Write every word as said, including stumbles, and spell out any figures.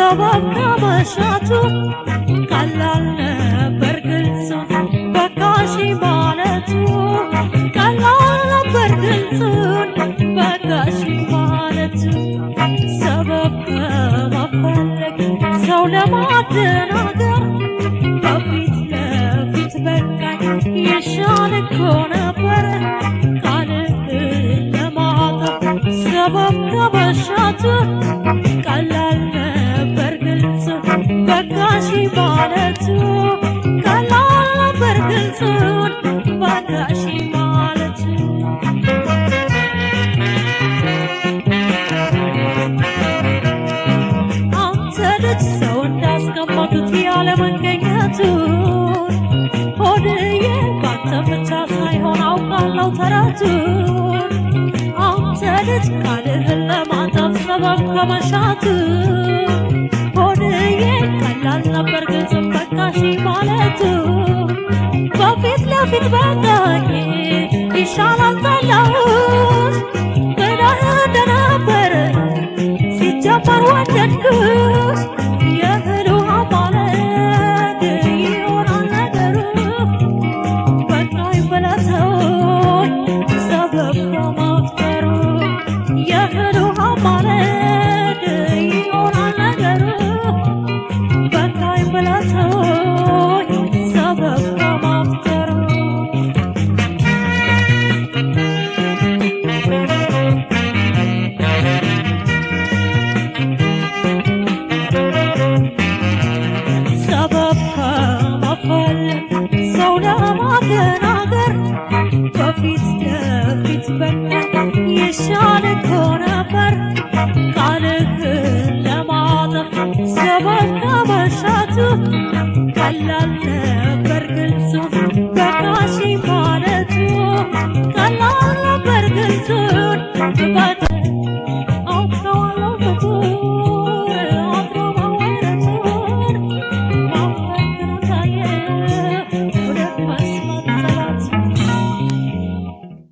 ሰበብ ከመሻቱ ቀላል ነበር ግልጹን በቃሽ ማለቱ ቀላል ነበር ግልጹን በቃሽ ማለቱ ሰበብ ከመፈለግ ሰው ለማደናገር በፊት ለፊት በቃኝ ይሻል እኮ ነበር ቃልህን ለማጠፍ ሰበብ ከመሻቱ ቀላል ነበር ግልጹን በቃሽ ማለቱ ቀላል ነበር ግልጹን በቃሽ ማለቱ አንተ ልጅ ሰው እንዳስቀመጡት ያለ መገኘቱ ሆድዬ ባንተ ብቻ ሳይሆን አውቃለሁ ተረቱን አንተ ልጅ ቃልህን ለማጠፍ ሰበብ ከመሻቱ ሆድዬ ቀላል ነበር ግልጹን በቃሽ ማለቱ በፊት ለፊት በቃኝ ይሻላል ጠላሁት ብለህ እንደነበር ሲጀመር ወደድኩት የእህል ውሃ ማለት ይሆናል ነገሩ በቃኝ ብለህ ተወኝ ሰበብ ከመፍጠሩ የእህል ውሃ ማለት ይሆናል ነገሩ በቃኝ ብለህ ተወኝ ሰበብ ከመፍጠሩ ሰበብ ከመፈለግ ሰው ለማደናገር በፊት ለፊት በቃኝ ይሻላል